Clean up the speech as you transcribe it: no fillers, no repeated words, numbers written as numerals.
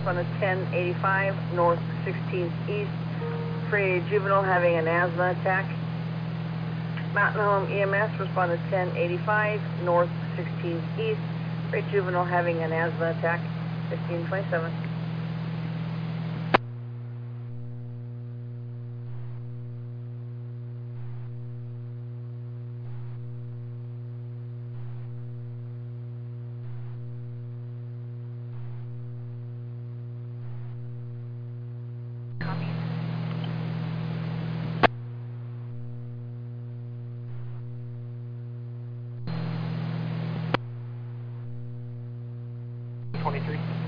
respond to 1085 North 16th East for a juvenile having an asthma attack. Mountain Home EMS, respond to 1085 North 16th East for a juvenile having an asthma attack. 1527. Copy. $23.